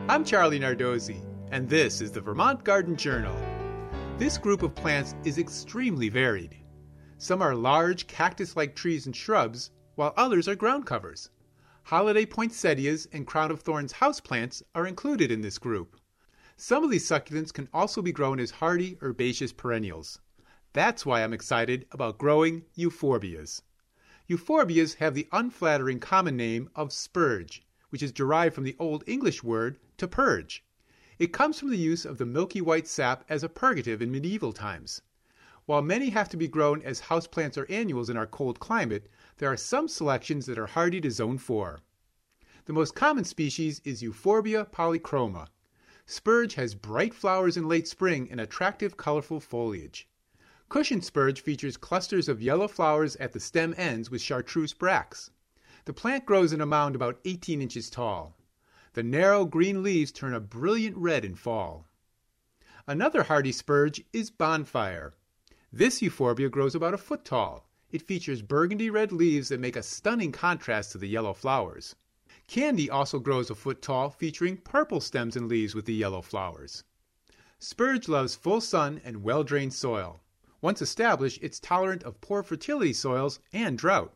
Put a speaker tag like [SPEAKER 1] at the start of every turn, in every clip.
[SPEAKER 1] I'm Charlie Nardozzi, and this is the Vermont Garden Journal. This group of plants is extremely varied. Some are large cactus-like trees and shrubs, while others are ground covers. Holiday poinsettias and crown of thorns houseplants are included in this group. Some of these succulents can also be grown as hardy herbaceous perennials. That's why I'm excited about growing euphorbias. Euphorbias have the unflattering common name of spurge, which is derived from the Old English word to purge. It comes from the use of the milky white sap as a purgative in medieval times. While many have to be grown as houseplants or annuals in our cold climate, there are some selections that are hardy to Zone 4. The most common species is Euphorbia polychroma. Spurge has bright flowers in late spring and attractive, colorful foliage. Cushion spurge features clusters of yellow flowers at the stem ends with chartreuse bracts. The plant grows in a mound about 18 inches tall. The narrow green leaves turn a brilliant red in fall. Another hardy spurge is bonfire. This euphorbia grows about a foot tall. It features burgundy red leaves that make a stunning contrast to the yellow flowers. Candy also grows a foot tall, featuring purple stems and leaves with the yellow flowers. Spurge loves full sun and well-drained soil. Once established, it's tolerant of poor fertility soils and drought.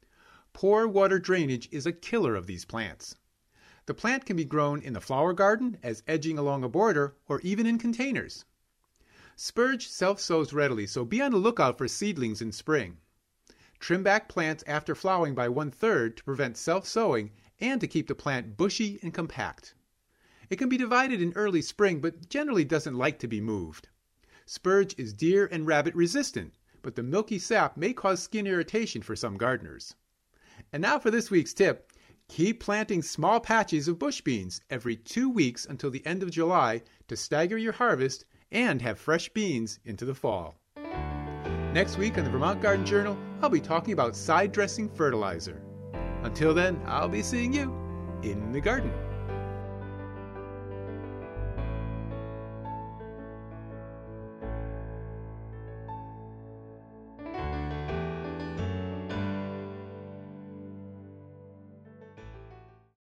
[SPEAKER 1] Poor water drainage is a killer of these plants. The plant can be grown in the flower garden, as edging along a border, or even in containers. Spurge self-sows readily, so be on the lookout for seedlings in spring. Trim back plants after flowering by 1/3 to prevent self-sowing and to keep the plant bushy and compact. It can be divided in early spring, but generally doesn't like to be moved. Spurge is deer and rabbit resistant, but the milky sap may cause skin irritation for some gardeners. And now for this week's tip. Keep planting small patches of bush beans every 2 weeks until the end of July to stagger your harvest and have fresh beans into the fall. Next week on the Vermont Garden Journal, I'll be talking about side dressing fertilizer. Until then, I'll be seeing you in the garden.